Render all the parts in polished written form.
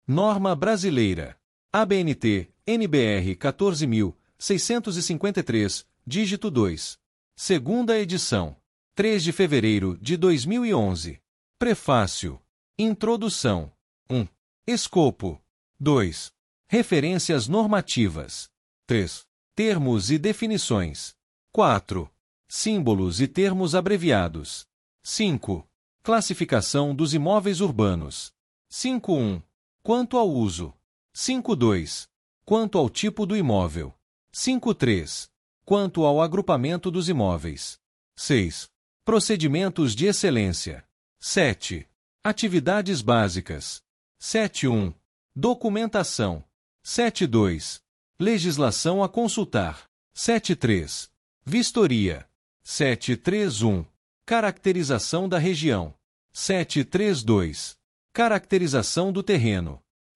Norma Brasileira. ABNT, NBR 14.653, dígito 2. Segunda edição. 3 de fevereiro de 2011. Prefácio. Introdução. 1. Escopo. 2. Referências normativas. 3. Termos e definições. 4. Símbolos e termos abreviados. 5. Classificação dos imóveis urbanos. 5.1. Quanto ao uso. 5.2. Quanto ao tipo do imóvel. 5.3. Quanto ao agrupamento dos imóveis. 6. Procedimentos de excelência. 7. Atividades básicas. 7.1. Documentação. 7.2. Legislação a consultar. 7.3. Vistoria. 7.3.1. Caracterização da região. 7.3.2. Caracterização do terreno.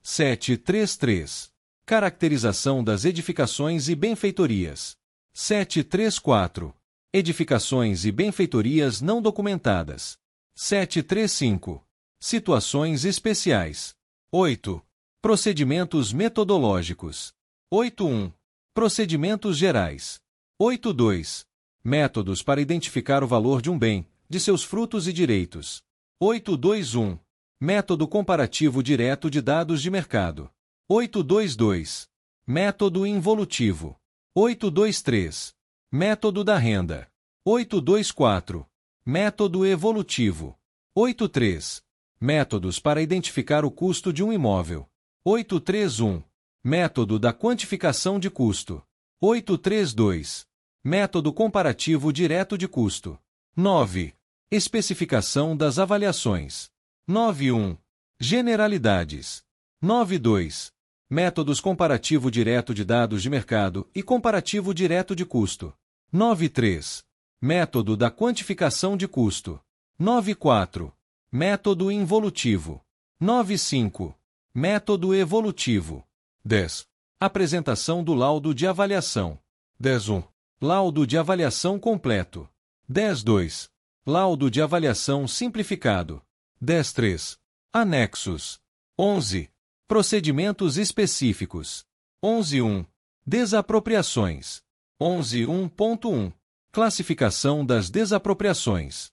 7.3.3. Caracterização das edificações e benfeitorias. 7.3.4. Edificações e benfeitorias não documentadas. 7.3.5. Situações especiais. 8. Procedimentos metodológicos. 8.1. Procedimentos gerais. 8.2. Métodos para identificar o valor de um bem, de seus frutos e direitos. 8.2.1. Método comparativo direto de dados de mercado. 8.2.2. Método involutivo. 8.2.3. Método da renda. 8.2.4. Método evolutivo. 8.3. Métodos para identificar o custo de um imóvel. 8.3.1. Método da quantificação de custo. 8.3.2. Método comparativo direto de custo. 9. Especificação das avaliações. 9.1. Generalidades. 9.2. Métodos comparativo direto de dados de mercado e comparativo direto de custo. 9.3. Método da quantificação de custo. 9.4. Método involutivo. 9.5. Método evolutivo. 10. Apresentação do laudo de avaliação. 10.1. Laudo de avaliação completo. 10.2. Laudo de avaliação simplificado. 10.3. Anexos. 11. Procedimentos específicos. 11.1. Desapropriações. 11.1.1. Classificação das desapropriações.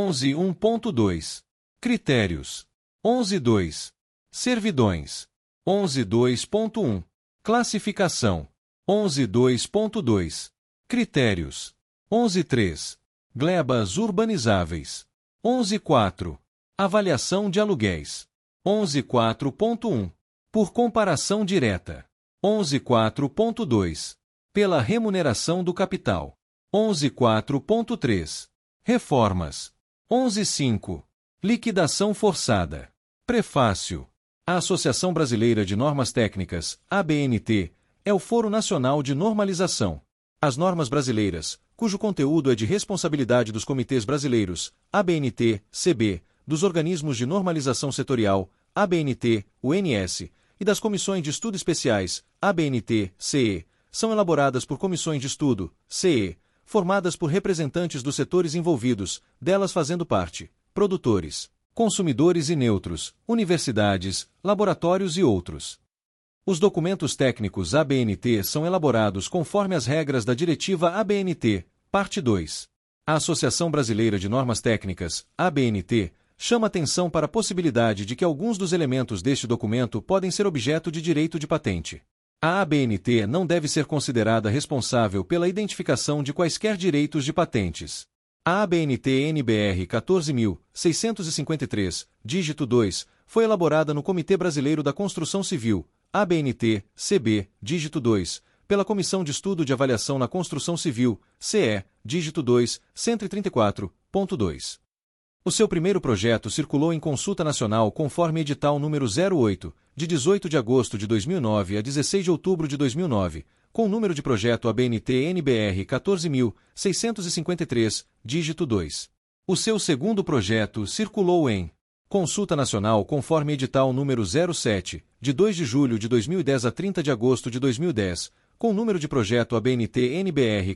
11.1.2. Critérios. 11.2. Servidões. 11.2.1. Classificação. 11.2.2. Critérios. 11.3. Glebas urbanizáveis. 11.4. Avaliação de aluguéis. 11.4.1. Por comparação direta. 11.4.2. Pela remuneração do capital. 11.4.3. Reformas. 11.5. Liquidação forçada. Prefácio. A Associação Brasileira de Normas Técnicas, ABNT, é o Foro Nacional de Normalização. As normas brasileiras, cujo conteúdo é de responsabilidade dos comitês brasileiros, ABNT, CB, dos organismos de normalização setorial, ABNT, UNS, e das comissões de estudo especiais, ABNT, CE, são elaboradas por comissões de estudo, CE, formadas por representantes dos setores envolvidos, delas fazendo parte, produtores, consumidores e neutros, universidades, laboratórios e outros. Os documentos técnicos ABNT são elaborados conforme as regras da Diretiva ABNT, Parte 2. A Associação Brasileira de Normas Técnicas, ABNT, chama atenção para a possibilidade de que alguns dos elementos deste documento podem ser objeto de direito de patente. A ABNT não deve ser considerada responsável pela identificação de quaisquer direitos de patentes. A ABNT NBR 14.653, dígito 2, foi elaborada no Comitê Brasileiro da Construção Civil, ABNT, CB, dígito 2, pela Comissão de Estudo de Avaliação na Construção Civil, CE, dígito 2, 134.2. O seu primeiro projeto circulou em consulta nacional conforme edital número 08, de 18 de agosto de 2009 a 16 de outubro de 2009, com o número de projeto ABNT NBR 14.653, dígito 2. O seu segundo projeto circulou em consulta nacional conforme edital número 07, de 2 de julho de 2010 a 30 de agosto de 2010, com o número de projeto ABNT NBR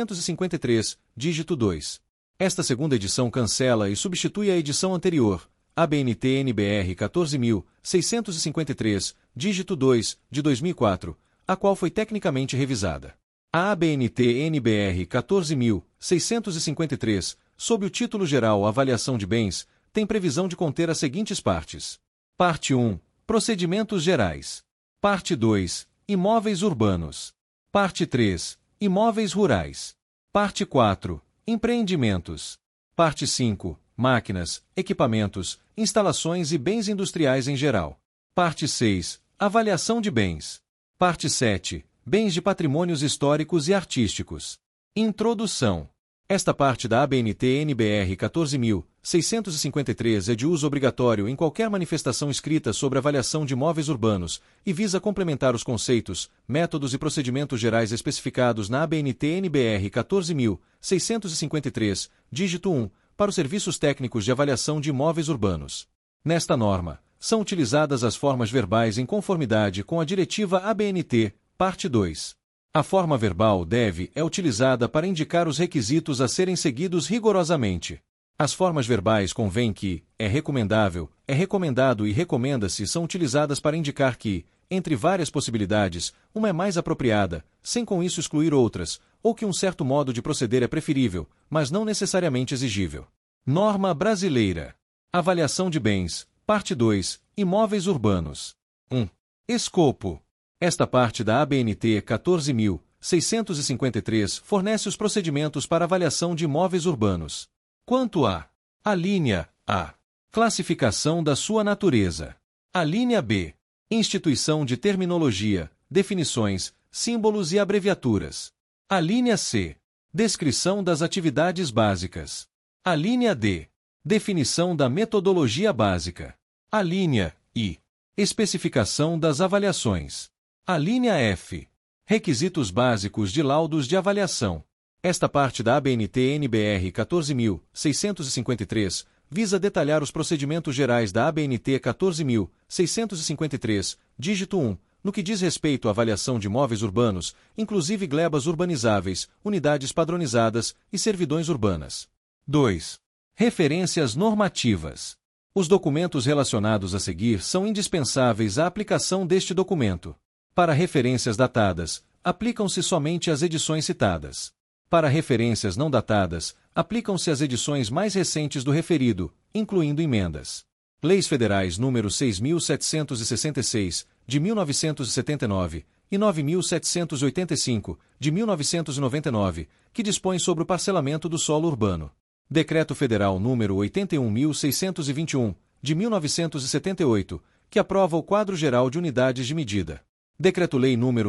14.653, dígito 2. Esta segunda edição cancela e substitui a edição anterior, ABNT-NBR 14.653, dígito 2, de 2004, a qual foi tecnicamente revisada. A ABNT-NBR 14.653, sob o título geral Avaliação de Bens, tem previsão de conter as seguintes partes. Parte 1. Procedimentos gerais. Parte 2. Imóveis urbanos. Parte 3. Imóveis rurais. Parte 4. Empreendimentos. Parte 5. Máquinas, equipamentos, instalações e bens industriais em geral. Parte 6. Avaliação de bens. Parte 7. Bens de patrimônios históricos e artísticos. Introdução. Esta parte da ABNT-NBR 14.653 é de uso obrigatório em qualquer manifestação escrita sobre avaliação de imóveis urbanos e visa complementar os conceitos, métodos e procedimentos gerais especificados na ABNT-NBR 14.653, dígito 1, para os serviços técnicos de avaliação de imóveis urbanos. Nesta norma, são utilizadas as formas verbais em conformidade com a Diretiva ABNT, parte 2. A forma verbal é utilizada para indicar os requisitos a serem seguidos rigorosamente. As formas verbais convém que é recomendável, é recomendado e recomenda-se são utilizadas para indicar que, entre várias possibilidades, uma é mais apropriada, sem com isso excluir outras, ou que um certo modo de proceder é preferível, mas não necessariamente exigível. Norma brasileira. Avaliação de bens. Parte 2. Imóveis urbanos. 1. Escopo. Esta parte da ABNT 14.653 fornece os procedimentos para avaliação de imóveis urbanos. Quanto a linha A. Classificação da sua natureza. A linha B. Instituição de terminologia, definições, símbolos e abreviaturas. A linha C. Descrição das atividades básicas. A linha D. Definição da metodologia básica. A linha I. Especificação das avaliações. A linha F. Requisitos básicos de laudos de avaliação. Esta parte da ABNT-NBR 14.653 visa detalhar os procedimentos gerais da ABNT 14.653, dígito 1, no que diz respeito à avaliação de imóveis urbanos, inclusive glebas urbanizáveis, unidades padronizadas e servidões urbanas. 2. Referências normativas. Os documentos relacionados a seguir são indispensáveis à aplicação deste documento. Para referências datadas, aplicam-se somente as edições citadas. Para referências não datadas, aplicam-se as edições mais recentes do referido, incluindo emendas. Leis Federais nº 6.766, de 1979, e 9.785, de 1999, que dispõem sobre o parcelamento do solo urbano. Decreto Federal nº 81.621, de 1978, que aprova o quadro geral de unidades de medida. Decreto-Lei nº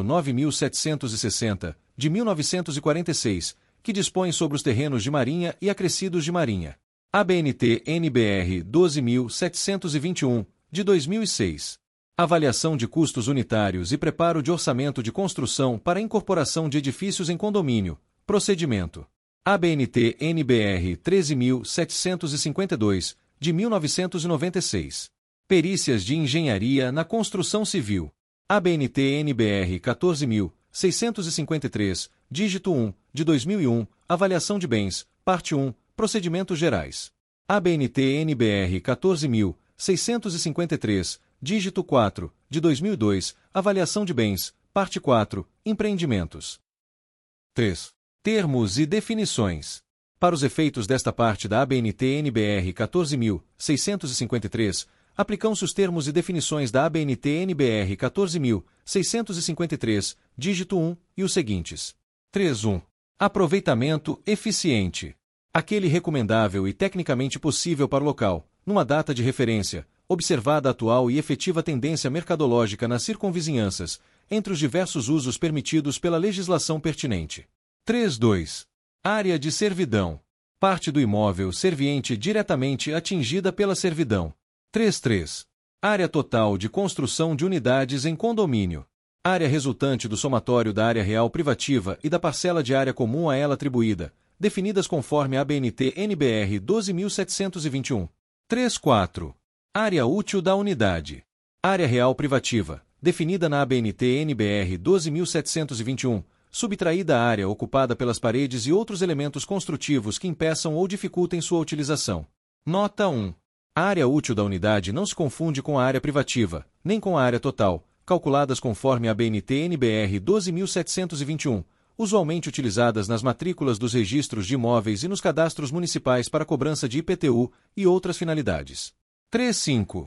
9.760, de 1946, que dispõe sobre os terrenos de marinha e acrescidos de marinha. ABNT-NBR 12.721, de 2006. Avaliação de custos unitários e preparo de orçamento de construção para incorporação de edifícios em condomínio. Procedimento. ABNT-NBR 13.752, de 1996. Perícias de engenharia na construção civil. ABNT-NBR 14.653, dígito 1, de 2001, Avaliação de bens, parte 1, Procedimentos gerais. ABNT-NBR 14.653, dígito 4, de 2002, Avaliação de bens, parte 4, Empreendimentos. 3. Termos e definições. Para os efeitos desta parte da ABNT-NBR 14.653, aplicam-se os termos e definições da ABNT-NBR 14.653, dígito 1, e os seguintes. 3.1. Aproveitamento eficiente. Aquele recomendável e tecnicamente possível para o local, numa data de referência, observada a atual e efetiva tendência mercadológica nas circunvizinhanças, entre os diversos usos permitidos pela legislação pertinente. 3.2. Área de servidão. Parte do imóvel serviente diretamente atingida pela servidão. 3.3. Área total de construção de unidades em condomínio. Área resultante do somatório da área real privativa e da parcela de área comum a ela atribuída, definidas conforme a ABNT-NBR 12.721. 3.4. Área útil da unidade. Área real privativa, definida na ABNT-NBR 12.721, subtraída a área ocupada pelas paredes e outros elementos construtivos que impeçam ou dificultem sua utilização. Nota 1. A área útil da unidade não se confunde com a área privativa, nem com a área total, calculadas conforme a BNT-NBR 12.721, usualmente utilizadas nas matrículas dos registros de imóveis e nos cadastros municipais para cobrança de IPTU e outras finalidades. 3.5.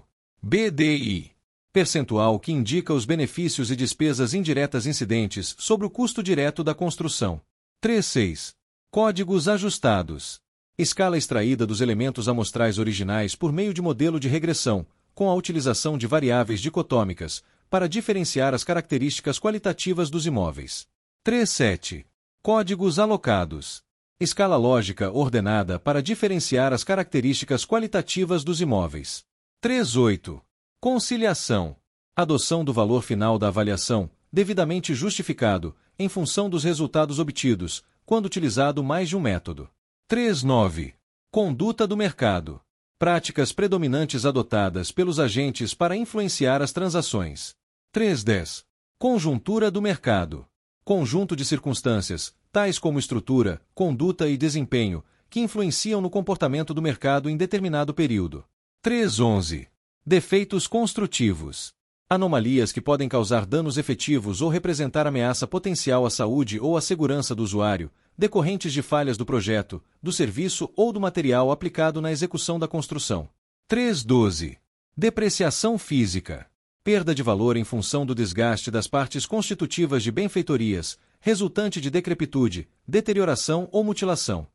BDI. Percentual que indica os benefícios e despesas indiretas incidentes sobre o custo direto da construção. 3.6. Códigos ajustados. Escala extraída dos elementos amostrais originais por meio de modelo de regressão, com a utilização de variáveis dicotômicas, para diferenciar as características qualitativas dos imóveis. 3.7. Códigos alocados. Escala lógica ordenada para diferenciar as características qualitativas dos imóveis. 3.8. Conciliação. Adoção do valor final da avaliação, devidamente justificado, em função dos resultados obtidos, quando utilizado mais de um método. 3.9. Conduta do mercado. Práticas predominantes adotadas pelos agentes para influenciar as transações. 3.10. Conjuntura do mercado. Conjunto de circunstâncias, tais como estrutura, conduta e desempenho, que influenciam no comportamento do mercado em determinado período. 3.11. Defeitos construtivos. Anomalias que podem causar danos efetivos ou representar ameaça potencial à saúde ou à segurança do usuário, decorrentes de falhas do projeto, do serviço ou do material aplicado na execução da construção. 3.12. Depreciação física. Perda de valor em função do desgaste das partes constitutivas de benfeitorias, resultante de decrepitude, deterioração ou mutilação.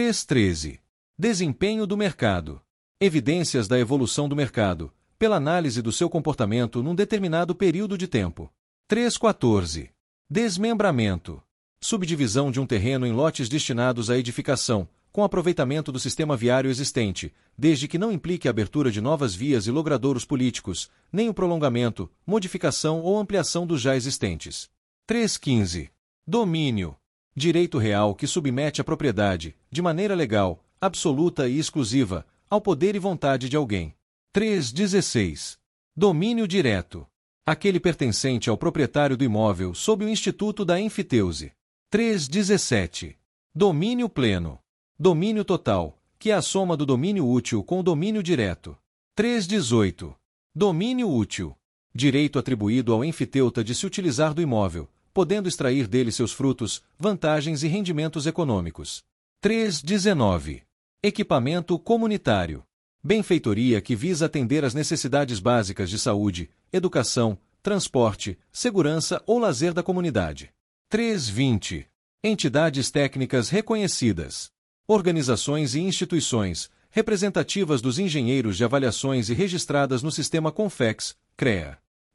3.13. Desempenho do mercado. Evidências da evolução do mercado, pela análise do seu comportamento num determinado período de tempo. 3.14. Desmembramento. Subdivisão de um terreno em lotes destinados à edificação, com aproveitamento do sistema viário existente, desde que não implique a abertura de novas vias e logradouros políticos, nem o prolongamento, modificação ou ampliação dos já existentes. 3.15. Domínio. Direito real que submete a propriedade, de maneira legal, absoluta e exclusiva, ao poder e vontade de alguém. 3.16. Domínio direto. Aquele pertencente ao proprietário do imóvel sob o instituto da enfiteuse. 3.17. Domínio pleno. Domínio total, que é a soma do domínio útil com o domínio direto. 3.18. Domínio útil. Direito atribuído ao enfiteuta de se utilizar do imóvel, podendo extrair dele seus frutos, vantagens e rendimentos econômicos. 3.19. Equipamento comunitário. Benfeitoria que visa atender às necessidades básicas de saúde, educação, transporte, segurança ou lazer da comunidade. 3.20. Entidades técnicas reconhecidas. Organizações e instituições, representativas dos engenheiros de avaliações e registradas no sistema Confex, CREA.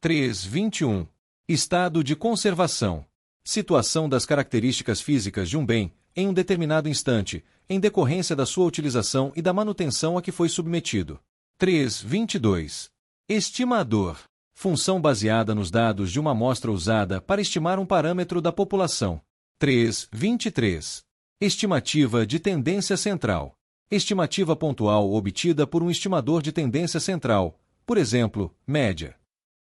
3.21. Estado de conservação. Situação das características físicas de um bem, em um determinado instante, em decorrência da sua utilização e da manutenção a que foi submetido. 3.22. Estimador. Função baseada nos dados de uma amostra usada para estimar um parâmetro da população. 3.23. Estimativa de tendência central. Estimativa pontual obtida por um estimador de tendência central, por exemplo, média.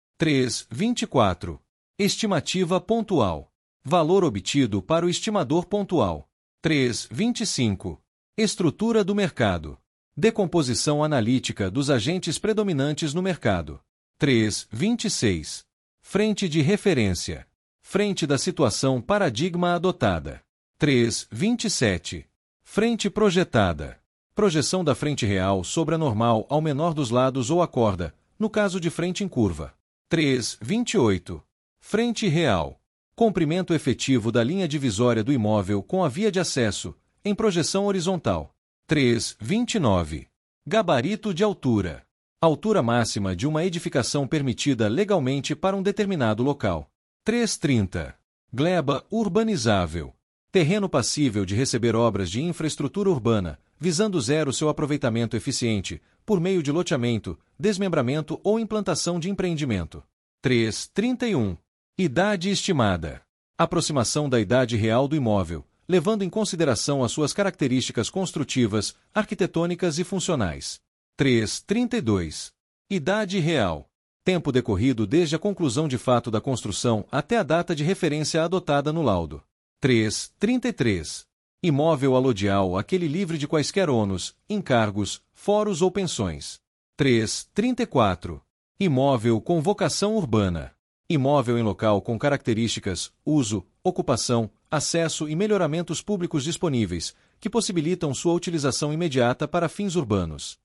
3.24. Estimativa pontual. Valor obtido para o estimador pontual. 3.25. Estrutura do mercado. Decomposição analítica dos agentes predominantes no mercado. 3.26. Frente de referência. Frente da situação paradigma adotada. 3.27. Frente projetada. Projeção da frente real sobre a normal ao menor dos lados ou a corda, no caso de frente em curva. 3.28. Frente real. Comprimento efetivo da linha divisória do imóvel com a via de acesso, em projeção horizontal. 3.29. Gabarito de altura. Altura máxima de uma edificação permitida legalmente para um determinado local. 3.30. Gleba urbanizável. Terreno passível de receber obras de infraestrutura urbana, visando zero seu aproveitamento eficiente, por meio de loteamento, desmembramento ou implantação de empreendimento. 3.31. Idade estimada. Aproximação da idade real do imóvel, levando em consideração as suas características construtivas, arquitetônicas e funcionais. 3.32. Idade real. Tempo decorrido desde a conclusão de fato da construção até a data de referência adotada no laudo. 3.33. Imóvel alodial aquele livre de quaisquer ônus, encargos, foros ou pensões. 334. Imóvel com vocação urbana. Imóvel em local com características, uso, ocupação, acesso e melhoramentos públicos disponíveis, que possibilitam sua utilização imediata para fins urbanos.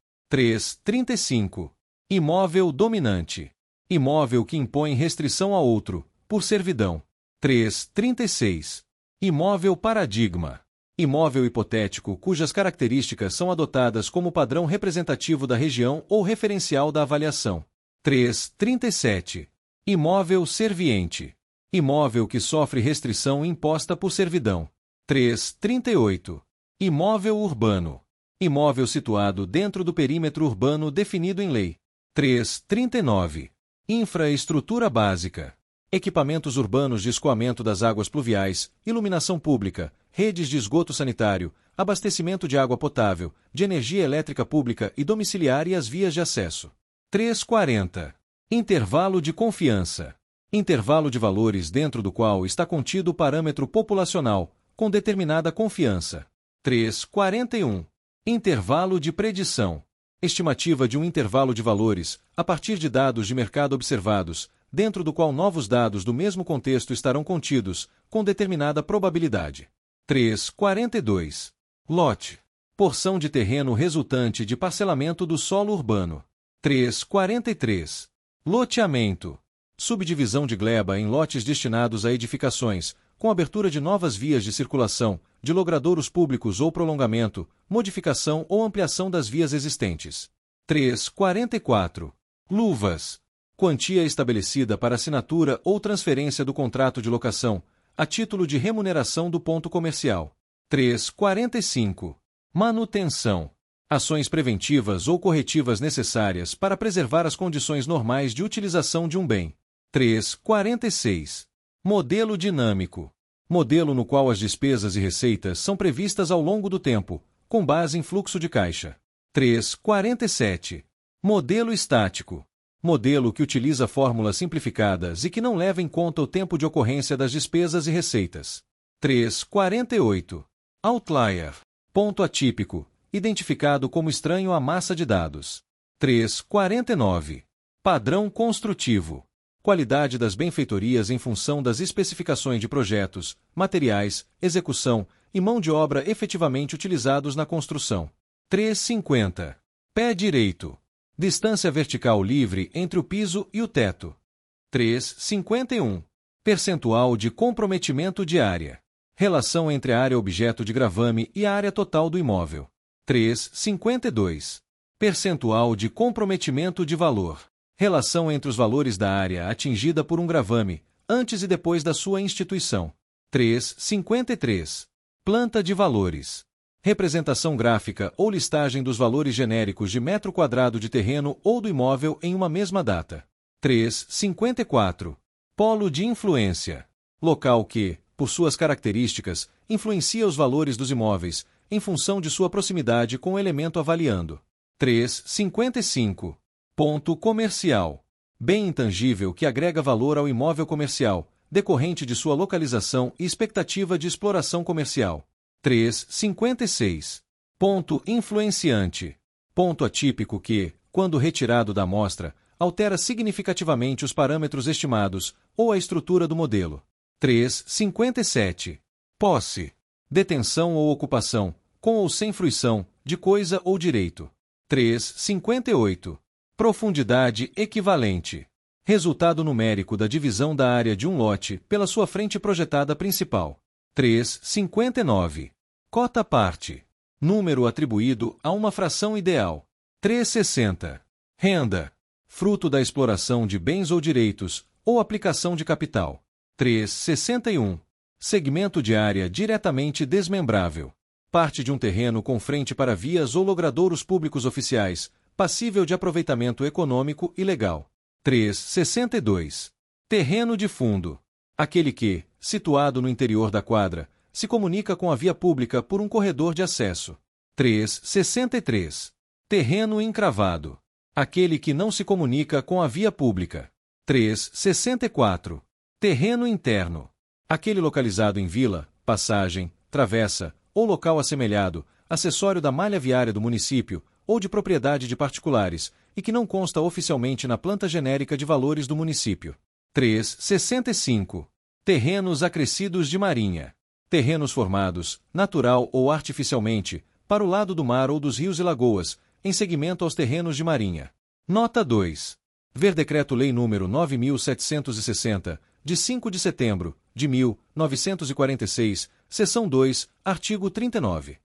335. Imóvel dominante. Imóvel que impõe restrição a outro, por servidão. 336. Imóvel paradigma. Imóvel hipotético cujas características são adotadas como padrão representativo da região ou referencial da avaliação. 337. Imóvel serviente. Imóvel que sofre restrição imposta por servidão. 338. Imóvel urbano. Imóvel situado dentro do perímetro urbano definido em lei. 339. Infraestrutura básica. Equipamentos urbanos de escoamento das águas pluviais, iluminação pública, redes de esgoto sanitário, abastecimento de água potável, de energia elétrica pública e domiciliar e as vias de acesso. 340. Intervalo de confiança. Intervalo de valores dentro do qual está contido o parâmetro populacional, com determinada confiança. 341. Intervalo de predição. Estimativa de um intervalo de valores, a partir de dados de mercado observados, dentro do qual novos dados do mesmo contexto estarão contidos, com determinada probabilidade. 342. Lote. Porção de terreno resultante de parcelamento do solo urbano. 343. Loteamento. Subdivisão de gleba em lotes destinados a edificações, com abertura de novas vias de circulação, de logradouros públicos ou prolongamento, modificação ou ampliação das vias existentes. 344. Luvas. Quantia estabelecida para assinatura ou transferência do contrato de locação, a título de remuneração do ponto comercial. 345. Manutenção. Ações preventivas ou corretivas necessárias para preservar as condições normais de utilização de um bem. 346. Modelo dinâmico. Modelo no qual as despesas e receitas são previstas ao longo do tempo, com base em fluxo de caixa. 347. Modelo estático. Modelo que utiliza fórmulas simplificadas e que não leva em conta o tempo de ocorrência das despesas e receitas. 348. Outlier. Ponto atípico, identificado como estranho à massa de dados. 349. Padrão construtivo. Qualidade das benfeitorias em função das especificações de projetos, materiais, execução e mão de obra efetivamente utilizados na construção. 350. Pé direito. Distância vertical livre entre o piso e o teto. 351. Percentual de comprometimento de área. Relação entre a área objeto de gravame e a área total do imóvel. 352. Percentual de comprometimento de valor. Relação entre os valores da área atingida por um gravame, antes e depois da sua instituição. 353. Planta de valores. Representação gráfica ou listagem dos valores genéricos de metro quadrado de terreno ou do imóvel em uma mesma data. 354. Polo de influência. Local que, por suas características, influencia os valores dos imóveis, em função de sua proximidade com o elemento avaliando. 355. Ponto comercial. Bem intangível que agrega valor ao imóvel comercial, decorrente de sua localização e expectativa de exploração comercial. 356. Ponto influenciante. Ponto atípico que, quando retirado da amostra, altera significativamente os parâmetros estimados ou a estrutura do modelo. 357. Posse. Detenção ou ocupação, com ou sem fruição, de coisa ou direito. 358. Profundidade equivalente. Resultado numérico da divisão da área de um lote pela sua frente projetada principal. 359. Cota parte. Número atribuído a uma fração ideal. 360. Renda. Fruto da exploração de bens ou direitos, ou aplicação de capital. 361. Segmento de área diretamente desmembrável. Parte de um terreno com frente para vias ou logradouros públicos oficiais, passível de aproveitamento econômico e legal. 362. Terreno de fundo. Aquele que, situado no interior da quadra, se comunica com a via pública por um corredor de acesso. 363. Terreno encravado. Aquele que não se comunica com a via pública. 364. Terreno interno. Aquele localizado em vila, passagem, travessa ou local assemelhado, acessório da malha viária do município ou de propriedade de particulares, e que não consta oficialmente na planta genérica de valores do município. 365. Terrenos acrescidos de marinha. Terrenos formados, natural ou artificialmente, para o lado do mar ou dos rios e lagoas, em seguimento aos terrenos de marinha. Nota 2. Ver Decreto-Lei nº 9.760, de 5 de setembro de 1946, seção 2, artigo 39.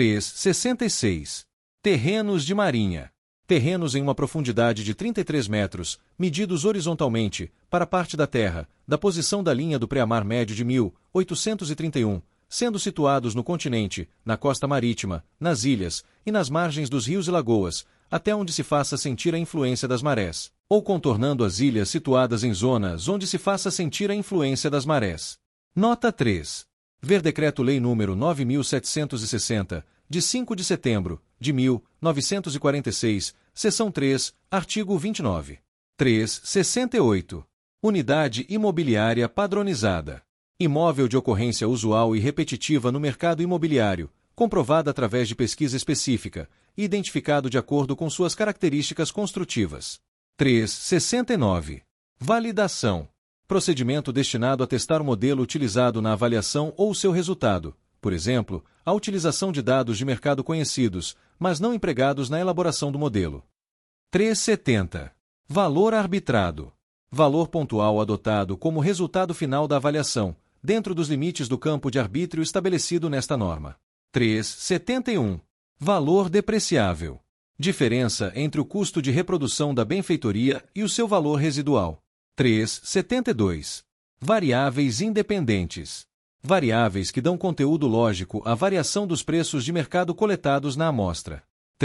366. Terrenos de marinha. Terrenos em uma profundidade de 33 metros, medidos horizontalmente, para parte da terra, da posição da linha do pré-mar médio de 1831, sendo situados no continente, na costa marítima, nas ilhas e nas margens dos rios e lagoas, até onde se faça sentir a influência das marés, ou contornando as ilhas situadas em zonas onde se faça sentir a influência das marés. Nota 3. Ver Decreto-Lei nº 9.760, de 5 de setembro de 1946, seção 3, artigo 29. 368. Unidade imobiliária padronizada. Imóvel de ocorrência usual e repetitiva no mercado imobiliário, comprovada através de pesquisa específica e identificado de acordo com suas características construtivas. 369. Validação. Procedimento destinado a testar o modelo utilizado na avaliação ou seu resultado, por exemplo, a utilização de dados de mercado conhecidos, mas não empregados na elaboração do modelo. 370. Valor arbitrado. Valor pontual adotado como resultado final da avaliação, dentro dos limites do campo de arbítrio estabelecido nesta norma. 371. Valor depreciável. Diferença entre o custo de reprodução da benfeitoria e o seu valor residual. 372. Variáveis independentes. Variáveis que dão conteúdo lógico à variação dos preços de mercado coletados na amostra.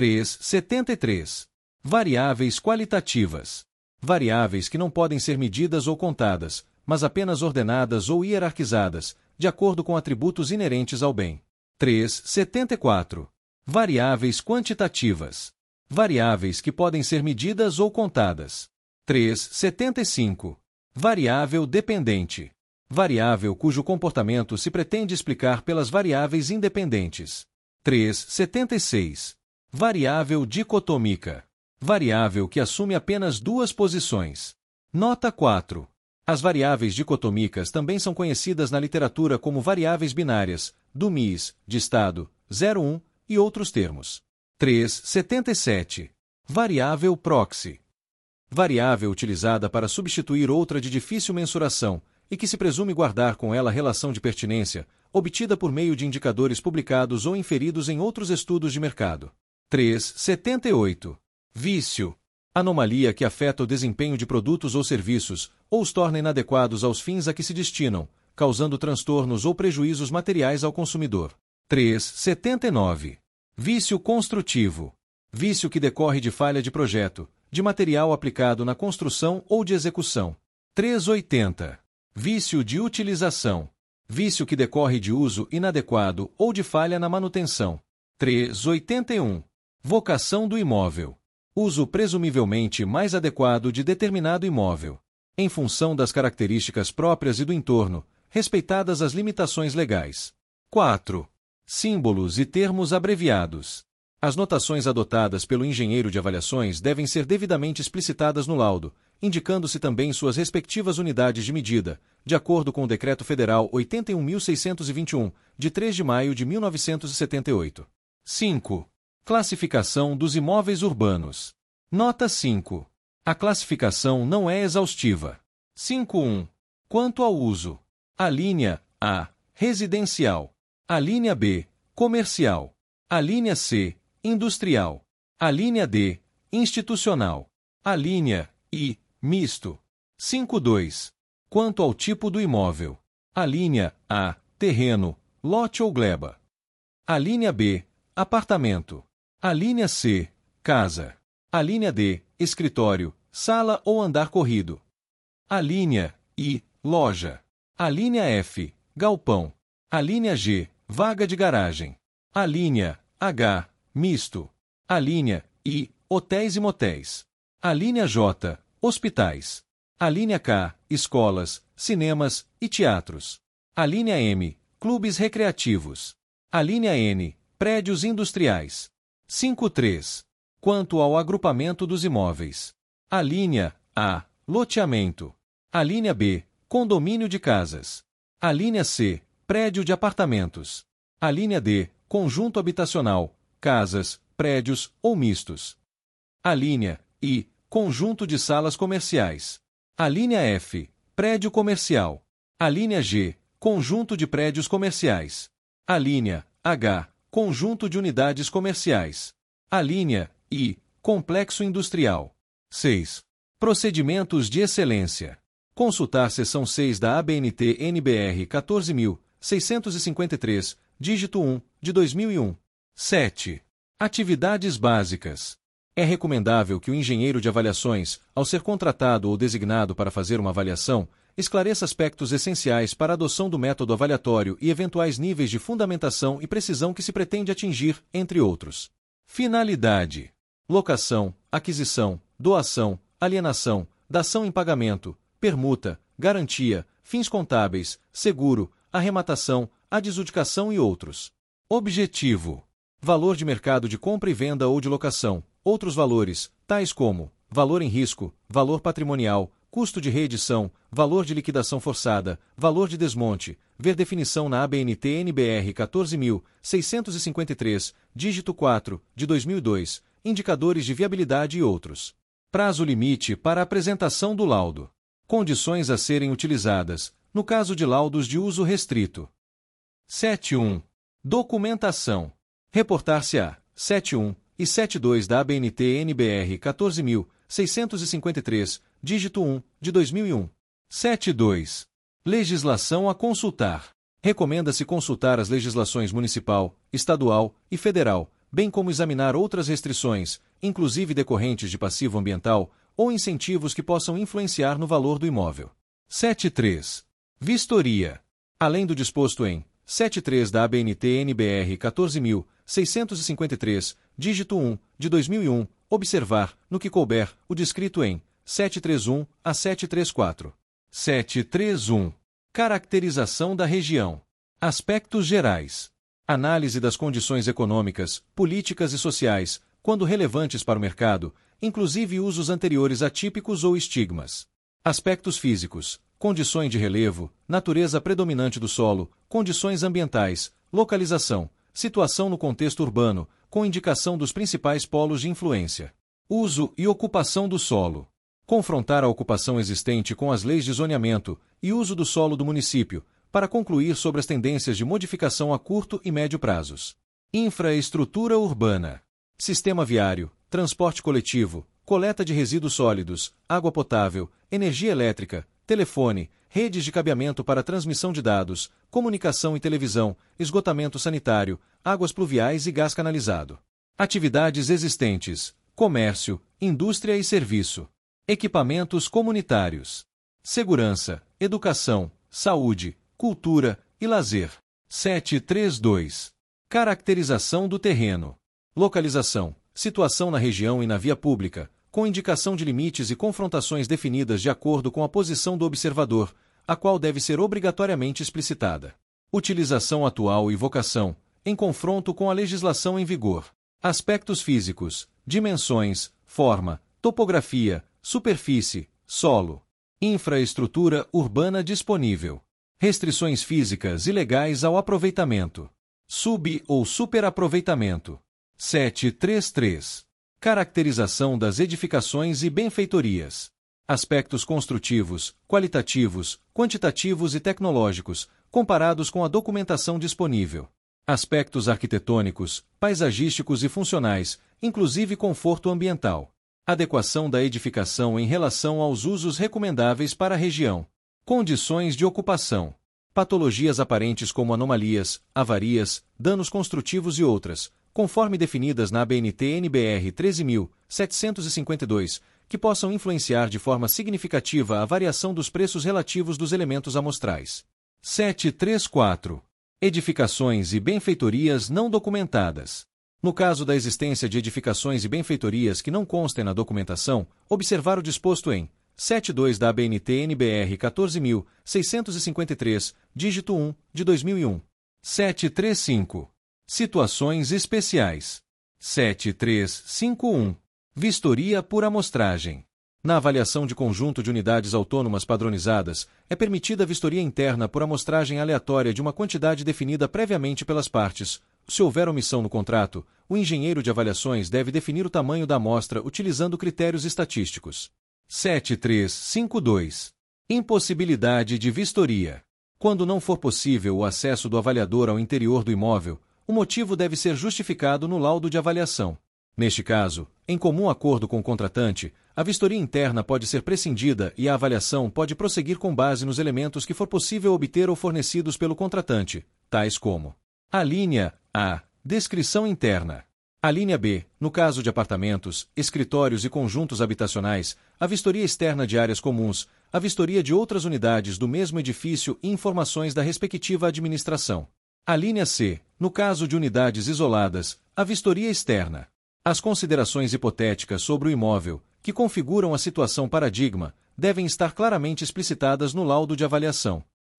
373. Variáveis qualitativas. Variáveis que não podem ser medidas ou contadas, mas apenas ordenadas ou hierarquizadas, de acordo com atributos inerentes ao bem. 374. Variáveis quantitativas. Variáveis que podem ser medidas ou contadas. 375. Variável dependente. Variável cujo comportamento se pretende explicar pelas variáveis independentes. 376. Variável dicotômica. Variável que assume apenas duas posições. Nota 4. As variáveis dicotômicas também são conhecidas na literatura como variáveis binárias, do MIS, de estado, 01, e outros termos. 377. Variável proxy. Variável utilizada para substituir outra de difícil mensuração e que se presume guardar com ela relação de pertinência, obtida por meio de indicadores publicados ou inferidos em outros estudos de mercado. 378. Vício. Anomalia que afeta o desempenho de produtos ou serviços, ou os torna inadequados aos fins a que se destinam, causando transtornos ou prejuízos materiais ao consumidor. 379. Vício construtivo. Vício que decorre de falha de projeto, de material aplicado na construção ou de execução. 380. Vício de utilização. Vício que decorre de uso inadequado ou de falha na manutenção. 381. Vocação do imóvel. Uso presumivelmente mais adequado de determinado imóvel, em função das características próprias e do entorno, respeitadas as limitações legais. 4. Símbolos e termos abreviados. As notações adotadas pelo engenheiro de avaliações devem ser devidamente explicitadas no laudo, indicando-se também suas respectivas unidades de medida, de acordo com o Decreto Federal 81.621, de 3 de maio de 1978. 5. Classificação dos imóveis urbanos. Nota 5. A classificação não é exaustiva. 5.1. Quanto ao uso. A linha A. Residencial. A linha B. Comercial. A linha C. Industrial. A linha D. Institucional. A linha I. Misto. 5.2. Quanto ao tipo do imóvel. A linha A. Terreno, lote ou gleba. A linha B. Apartamento. A linha C. Casa. A linha D. Escritório, sala ou andar corrido. A linha I. Loja. A linha F. Galpão. A linha G. Vaga de garagem. A linha H. Misto. A linha I. Hotéis e motéis. A linha J. Hospitais. A linha K. Escolas, cinemas e teatros. A linha M. Clubes recreativos. A linha N. Prédios industriais. 5.3. quanto ao agrupamento dos imóveis. Alínea A. Loteamento. Alínea B. Condomínio de casas. Alínea C. Prédio de apartamentos. Alínea D. Conjunto habitacional, casas, prédios ou mistos. Alínea I. Conjunto de salas comerciais. Alínea F. Prédio comercial. Alínea G. Conjunto de prédios comerciais. Alínea H. Conjunto de unidades comerciais. Alínea I. Complexo industrial. 6. Procedimentos de excelência. Consultar seção 6 da ABNT-NBR 14.653, dígito 1, de 2001. 7. Atividades básicas. É recomendável que o engenheiro de avaliações, ao ser contratado ou designado para fazer uma avaliação, esclareça aspectos essenciais para a adoção do método avaliatório e eventuais níveis de fundamentação e precisão que se pretende atingir, entre outros. Finalidade: locação, aquisição, doação, alienação, dação em pagamento, permuta, garantia, fins contábeis, seguro, arrematação, adjudicação e outros. Objetivo: valor de mercado de compra e venda ou de locação, outros valores, tais como valor em risco, valor patrimonial, custo de reedição, valor de liquidação forçada, valor de desmonte, ver definição na ABNT-NBR 14.653, dígito 4, de 2002, indicadores de viabilidade e outros. Prazo limite para a apresentação do laudo. Condições a serem utilizadas, no caso de laudos de uso restrito. 7.1. Documentação. Reportar-se-á 7.1 e 7.2 da ABNT-NBR 14.653, dígito 1, de 2001. 7.2. Legislação a consultar. Recomenda-se consultar as legislações municipal, estadual e federal, bem como examinar outras restrições, inclusive decorrentes de passivo ambiental, ou incentivos que possam influenciar no valor do imóvel. 7.3. Vistoria. Além do disposto em 7.3 da ABNT-NBR 14.653, dígito 1, de 2001, observar, no que couber, o descrito em 7.3.1 a 7.3.4. 7.3.1. Caracterização da região. Aspectos gerais. Análise das condições econômicas, políticas e sociais, quando relevantes para o mercado, inclusive usos anteriores atípicos ou estigmas. Aspectos físicos, condições de relevo, natureza predominante do solo, condições ambientais, localização, situação no contexto urbano, com indicação dos principais polos de influência. Uso e ocupação do solo. Confrontar a ocupação existente com as leis de zoneamento e uso do solo do município, para concluir sobre as tendências de modificação a curto e médio prazos. Infraestrutura urbana. Sistema viário, transporte coletivo, coleta de resíduos sólidos, água potável, energia elétrica, telefone, redes de cabeamento para transmissão de dados, comunicação e televisão, esgotamento sanitário, águas pluviais e gás canalizado. Atividades existentes, comércio, indústria e serviço. Equipamentos comunitários. Segurança, educação, saúde, cultura e lazer. 7.3.2. Caracterização do terreno. Localização, situação na região e na via pública, com indicação de limites e confrontações definidas de acordo com a posição do observador, a qual deve ser obrigatoriamente explicitada. Utilização atual e vocação, em confronto com a legislação em vigor. Aspectos físicos, dimensões, forma, topografia, superfície, solo. Infraestrutura urbana disponível. Restrições físicas e legais ao aproveitamento. Sub- ou superaproveitamento. 7.3.3. Caracterização das edificações e benfeitorias. Aspectos construtivos, qualitativos, quantitativos e tecnológicos, comparados com a documentação disponível. Aspectos arquitetônicos, paisagísticos e funcionais, inclusive conforto ambiental. Adequação da edificação em relação aos usos recomendáveis para a região. Condições de ocupação. Patologias aparentes como anomalias, avarias, danos construtivos e outras, conforme definidas na ABNT-NBR 13.752, que possam influenciar de forma significativa a variação dos preços relativos dos elementos amostrais. 7.3.4. Edificações e benfeitorias não documentadas. No caso da existência de edificações e benfeitorias que não constem na documentação, observar o disposto em 7.2 da ABNT-NBR 14.653, dígito 1, de 2001. 7.3.5. Situações especiais. 7351. Vistoria por amostragem. Na avaliação de conjunto de unidades autônomas padronizadas, é permitida a vistoria interna por amostragem aleatória de uma quantidade definida previamente pelas partes. Se houver omissão no contrato, o engenheiro de avaliações deve definir o tamanho da amostra utilizando critérios estatísticos. 7352. Impossibilidade de vistoria. Quando não for possível o acesso do avaliador ao interior do imóvel, o motivo deve ser justificado no laudo de avaliação. Neste caso, em comum acordo com o contratante, a vistoria interna pode ser prescindida e a avaliação pode prosseguir com base nos elementos que for possível obter ou fornecidos pelo contratante, tais como: a linha A. Descrição interna. A linha B. No caso de apartamentos, escritórios e conjuntos habitacionais, a vistoria externa de áreas comuns, a vistoria de outras unidades do mesmo edifício e informações da respectiva administração. A linha C. No caso de unidades isoladas, a vistoria externa. As considerações hipotéticas sobre o imóvel, que configuram a situação paradigma, devem estar claramente explicitadas no laudo de avaliação.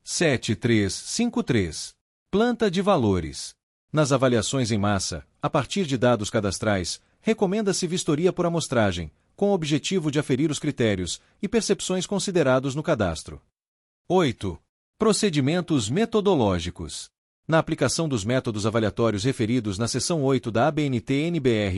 7353. Planta de valores. Nas avaliações em massa, a partir de dados cadastrais, recomenda-se vistoria por amostragem, com o objetivo de aferir os critérios e percepções considerados no cadastro. 8. Procedimentos metodológicos. Na aplicação dos métodos avaliatórios referidos na seção 8 da ABNT-NBR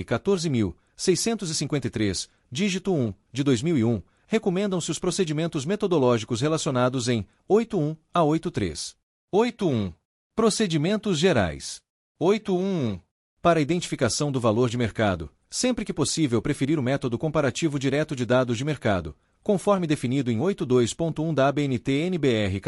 14.653, dígito 1, de 2001, recomendam-se os procedimentos metodológicos relacionados em 8.1 a 8.3. 8.1. Procedimentos gerais. 8.1.1. Para a identificação do valor de mercado, sempre que possível preferir o método comparativo direto de dados de mercado, conforme definido em 8.2.1 da ABNT-NBR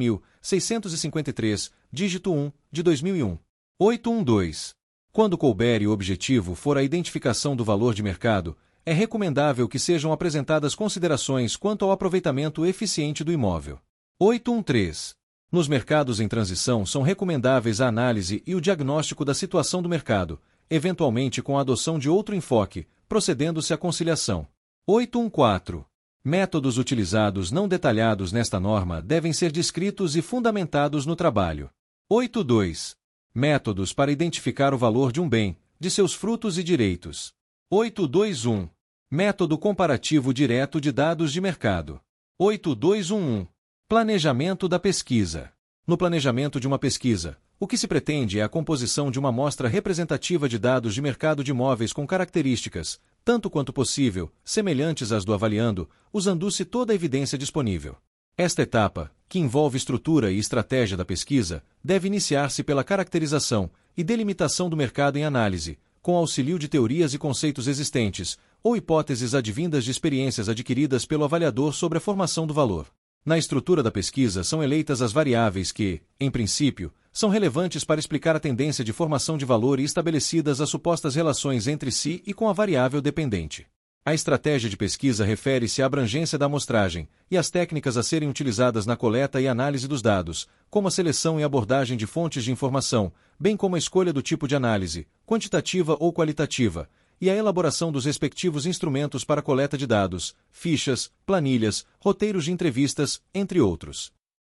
14.653, dígito 1, de 2001. 8.1.2. Quando couber e o objetivo for a identificação do valor de mercado, é recomendável que sejam apresentadas considerações quanto ao aproveitamento eficiente do imóvel. 8.1.3. Nos mercados em transição são recomendáveis a análise e o diagnóstico da situação do mercado, eventualmente com a adoção de outro enfoque, procedendo-se à conciliação. 8.1.4. Métodos utilizados não detalhados nesta norma devem ser descritos e fundamentados no trabalho. 8.2. Métodos para identificar o valor de um bem, de seus frutos e direitos. 8.2.1. Método comparativo direto de dados de mercado. 8.2.1.1. Planejamento da pesquisa. No planejamento de uma pesquisa, o que se pretende é a composição de uma amostra representativa de dados de mercado de imóveis com características, tanto quanto possível, semelhantes às do avaliando, usando-se toda a evidência disponível. Esta etapa, que envolve estrutura e estratégia da pesquisa, deve iniciar-se pela caracterização e delimitação do mercado em análise, com auxílio de teorias e conceitos existentes, ou hipóteses advindas de experiências adquiridas pelo avaliador sobre a formação do valor. Na estrutura da pesquisa são eleitas as variáveis que, em princípio, são relevantes para explicar a tendência de formação de valor e estabelecidas as supostas relações entre si e com a variável dependente. A estratégia de pesquisa refere-se à abrangência da amostragem e às técnicas a serem utilizadas na coleta e análise dos dados, como a seleção e abordagem de fontes de informação, bem como a escolha do tipo de análise, quantitativa ou qualitativa, e a elaboração dos respectivos instrumentos para coleta de dados, fichas, planilhas, roteiros de entrevistas, entre outros.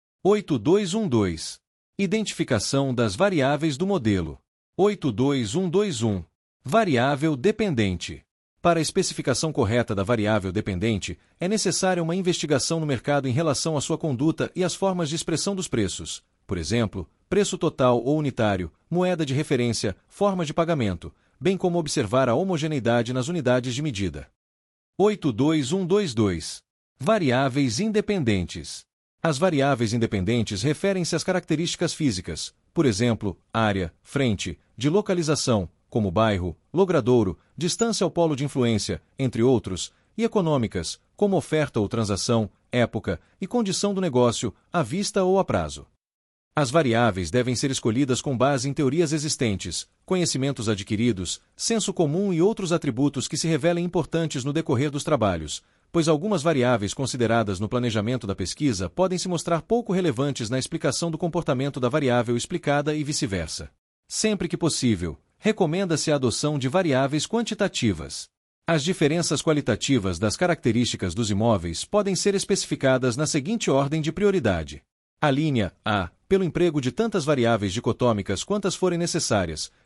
8.2.1.2. Identificação das variáveis do modelo. 8.2.1.2.1. Variável dependente. Para a especificação correta da variável dependente, é necessária uma investigação no mercado em relação à sua conduta e às formas de expressão dos preços, por exemplo, preço total ou unitário, moeda de referência, forma de pagamento, bem como observar a homogeneidade nas unidades de medida. 8.2.1.2.2. Variáveis independentes. As variáveis independentes referem-se às características físicas, por exemplo, área, frente, de localização, como bairro, logradouro, distância ao polo de influência, entre outros, e econômicas, como oferta ou transação, época e condição do negócio, à vista ou a prazo. As variáveis devem ser escolhidas com base em teorias existentes, conhecimentos adquiridos, senso comum e outros atributos que se revelem importantes no decorrer dos trabalhos, pois algumas variáveis consideradas no planejamento da pesquisa podem se mostrar pouco relevantes na explicação do comportamento da variável explicada e vice-versa. Sempre que possível, recomenda-se a adoção de variáveis quantitativas. As diferenças qualitativas das características dos imóveis podem ser especificadas na seguinte ordem de prioridade. A linha A, pelo emprego de tantas variáveis dicotômicas quantas forem necessárias,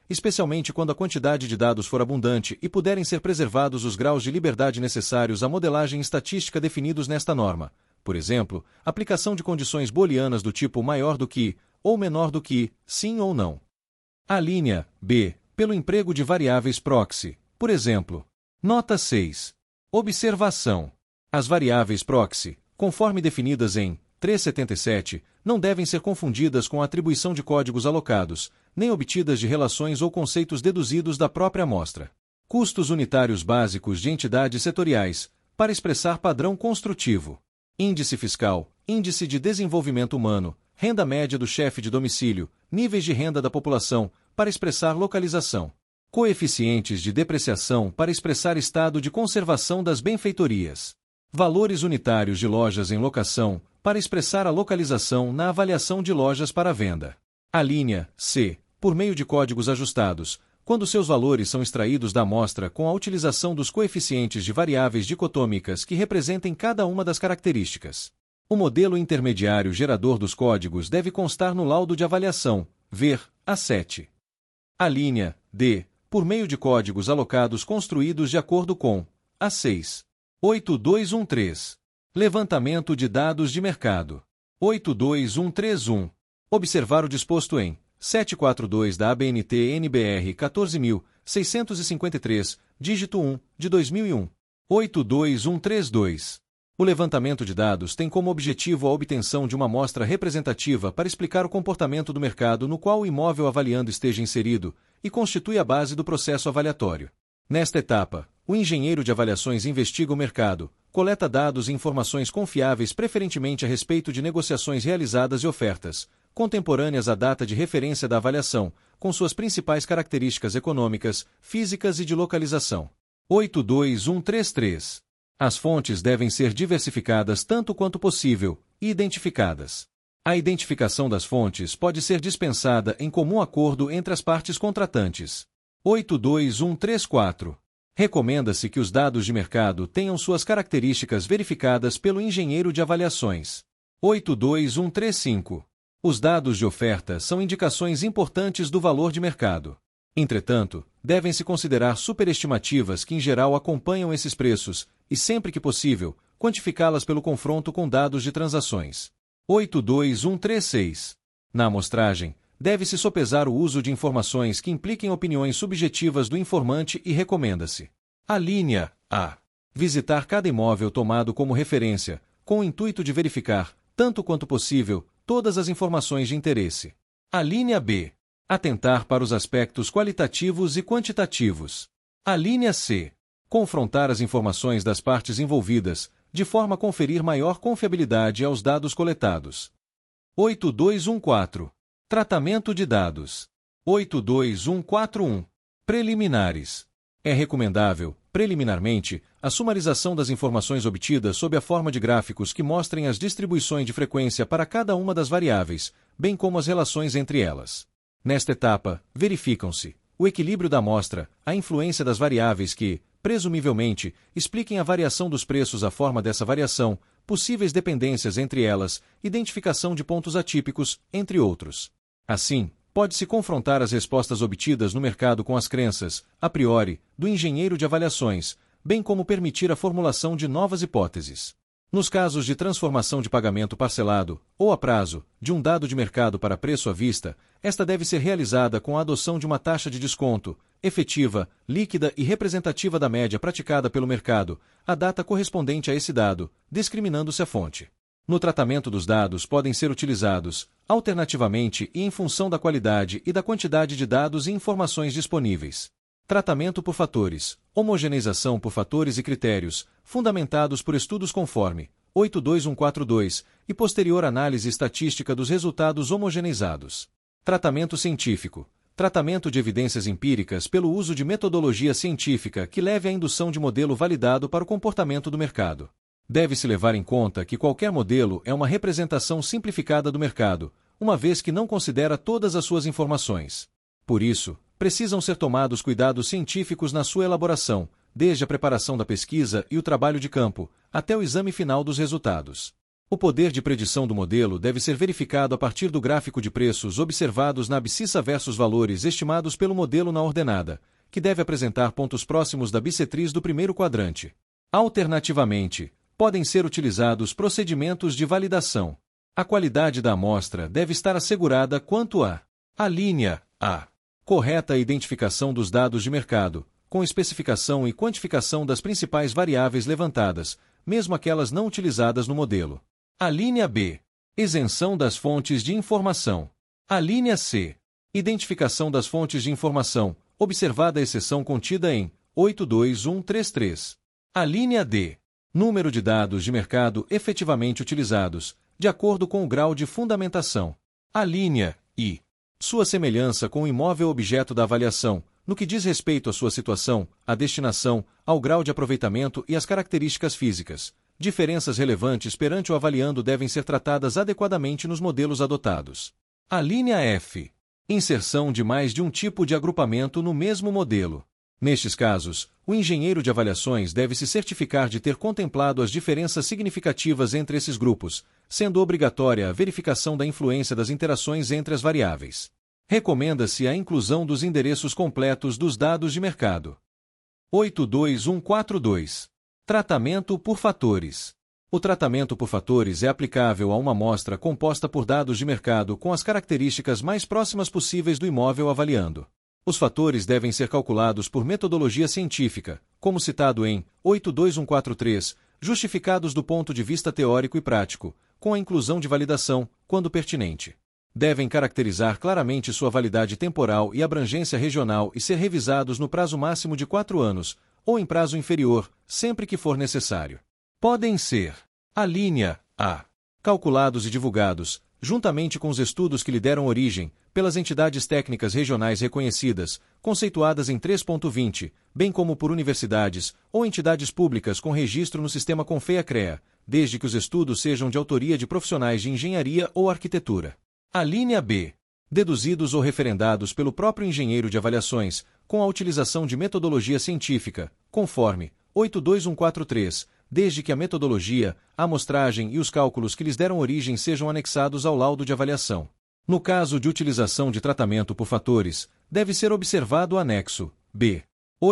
especialmente quando a quantidade de dados for abundante e puderem ser preservados os graus de liberdade necessários à modelagem estatística definidos nesta norma. Por exemplo, aplicação de condições booleanas do tipo maior do que, ou menor do que, sim ou não. A linha B, pelo emprego de variáveis proxy. Por exemplo, nota 6. Observação. As variáveis proxy, conforme definidas em 377, não devem ser confundidas com a atribuição de códigos alocados, nem obtidas de relações ou conceitos deduzidos da própria amostra. Custos unitários básicos de entidades setoriais, para expressar padrão construtivo. Índice fiscal, índice de desenvolvimento humano, renda média do chefe de domicílio, níveis de renda da população, para expressar localização. Coeficientes de depreciação para expressar estado de conservação das benfeitorias. Valores unitários de lojas em locação, para expressar a localização na avaliação de lojas para venda. A linha C, por meio de códigos ajustados, quando seus valores são extraídos da amostra com a utilização dos coeficientes de variáveis dicotômicas que representem cada uma das características. O modelo intermediário gerador dos códigos deve constar no laudo de avaliação, ver A7. A linha D, por meio de códigos alocados construídos de acordo com A6. 82113. Levantamento de dados de mercado. 82131. Observar o disposto em 742 da ABNT NBR 14.653, dígito 1, de 2001. 82132. O levantamento de dados tem como objetivo a obtenção de uma amostra representativa para explicar o comportamento do mercado no qual o imóvel avaliando esteja inserido e constitui a base do processo avaliatório. Nesta etapa, o engenheiro de avaliações investiga o mercado, coleta dados e informações confiáveis preferentemente a respeito de negociações realizadas e ofertas, contemporâneas à data de referência da avaliação, com suas principais características econômicas, físicas e de localização. 82133. As fontes devem ser diversificadas tanto quanto possível e identificadas. A identificação das fontes pode ser dispensada em comum acordo entre as partes contratantes. 82134. Recomenda-se que os dados de mercado tenham suas características verificadas pelo engenheiro de avaliações. 82135. Os dados de oferta são indicações importantes do valor de mercado. Entretanto, devem-se considerar superestimativas que em geral acompanham esses preços e, sempre que possível, quantificá-las pelo confronto com dados de transações. 82136. Na amostragem, deve-se sopesar o uso de informações que impliquem opiniões subjetivas do informante e recomenda-se. A linha A. Visitar cada imóvel tomado como referência, com o intuito de verificar, tanto quanto possível, todas as informações de interesse. A linha B. Atentar para os aspectos qualitativos e quantitativos. A linha C. Confrontar as informações das partes envolvidas, de forma a conferir maior confiabilidade aos dados coletados. 8214. Tratamento de dados. 82141. Preliminares. É recomendável, preliminarmente, a sumarização das informações obtidas sob a forma de gráficos que mostrem as distribuições de frequência para cada uma das variáveis, bem como as relações entre elas. Nesta etapa, verificam-se o equilíbrio da amostra, a influência das variáveis que, presumivelmente, expliquem a variação dos preços à forma dessa variação, possíveis dependências entre elas, identificação de pontos atípicos, entre outros. Assim, pode-se confrontar as respostas obtidas no mercado com as crenças, a priori, do engenheiro de avaliações, bem como permitir a formulação de novas hipóteses. Nos casos de transformação de pagamento parcelado, ou a prazo, de um dado de mercado para preço à vista, esta deve ser realizada com a adoção de uma taxa de desconto, efetiva, líquida e representativa da média praticada pelo mercado, a data correspondente a esse dado, discriminando-se a fonte. No tratamento dos dados podem ser utilizados, alternativamente e em função da qualidade e da quantidade de dados e informações disponíveis. Tratamento por fatores, homogeneização por fatores e critérios, fundamentados por estudos conforme 82142 e posterior análise estatística dos resultados homogeneizados. Tratamento científico. Tratamento de evidências empíricas pelo uso de metodologia científica que leve à indução de modelo validado para o comportamento do mercado. Deve-se levar em conta que qualquer modelo é uma representação simplificada do mercado, uma vez que não considera todas as suas informações. Por isso, precisam ser tomados cuidados científicos na sua elaboração, desde a preparação da pesquisa e o trabalho de campo, até o exame final dos resultados. O poder de predição do modelo deve ser verificado a partir do gráfico de preços observados na abscissa versus valores estimados pelo modelo na ordenada, que deve apresentar pontos próximos da bissetriz do primeiro quadrante. Alternativamente, podem ser utilizados procedimentos de validação. A qualidade da amostra deve estar assegurada quanto à linha A. Correta identificação dos dados de mercado, com especificação e quantificação das principais variáveis levantadas, mesmo aquelas não utilizadas no modelo. A linha B. Isenção das fontes de informação. A linha C. Identificação das fontes de informação, observada a exceção contida em 82133. A linha D. Número de dados de mercado efetivamente utilizados, de acordo com o grau de fundamentação. A linha I. Sua semelhança com o imóvel objeto da avaliação, no que diz respeito à sua situação, à destinação, ao grau de aproveitamento e às características físicas. Diferenças relevantes perante o avaliando devem ser tratadas adequadamente nos modelos adotados. A linha F. Inserção de mais de um tipo de agrupamento no mesmo modelo. Nestes casos, o engenheiro de avaliações deve se certificar de ter contemplado as diferenças significativas entre esses grupos, sendo obrigatória a verificação da influência das interações entre as variáveis. Recomenda-se a inclusão dos endereços completos dos dados de mercado. 82142. Tratamento por fatores. O tratamento por fatores é aplicável a uma amostra composta por dados de mercado com as características mais próximas possíveis do imóvel avaliando. Os fatores devem ser calculados por metodologia científica, como citado em 82143, justificados do ponto de vista teórico e prático, com a inclusão de validação, quando pertinente. Devem caracterizar claramente sua validade temporal e abrangência regional e ser revisados no prazo máximo de 4 anos, ou em prazo inferior, sempre que for necessário. Podem ser: a linha A. Calculados e divulgados, juntamente com os estudos que lhe deram origem, pelas entidades técnicas regionais reconhecidas, conceituadas em 3.20, bem como por universidades ou entidades públicas com registro no sistema Confea-CREA, desde que os estudos sejam de autoria de profissionais de engenharia ou arquitetura. A linha B. Deduzidos ou referendados pelo próprio engenheiro de avaliações, com a utilização de metodologia científica, conforme 82143, desde que a metodologia, a amostragem e os cálculos que lhes deram origem sejam anexados ao laudo de avaliação. No caso de utilização de tratamento por fatores, deve ser observado o anexo B.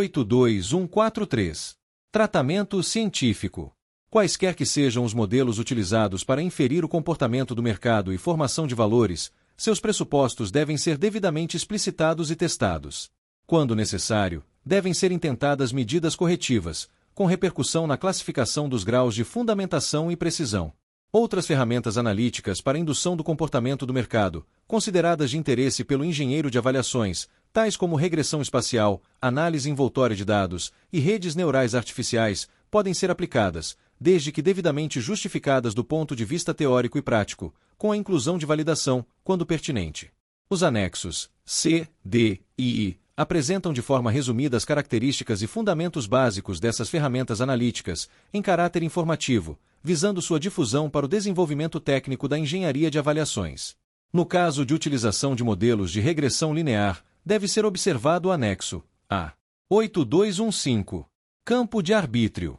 82143. Tratamento científico. Quaisquer que sejam os modelos utilizados para inferir o comportamento do mercado e formação de valores, seus pressupostos devem ser devidamente explicitados e testados. Quando necessário, devem ser intentadas medidas corretivas, com repercussão na classificação dos graus de fundamentação e precisão. Outras ferramentas analíticas para indução do comportamento do mercado, consideradas de interesse pelo engenheiro de avaliações, tais como regressão espacial, análise envoltória de dados e redes neurais artificiais, podem ser aplicadas, desde que devidamente justificadas do ponto de vista teórico e prático, com a inclusão de validação, quando pertinente. Os anexos C, D e I apresentam de forma resumida as características e fundamentos básicos dessas ferramentas analíticas, em caráter informativo, visando sua difusão para o desenvolvimento técnico da engenharia de avaliações. No caso de utilização de modelos de regressão linear, deve ser observado o anexo A. 8215. Campo de arbítrio.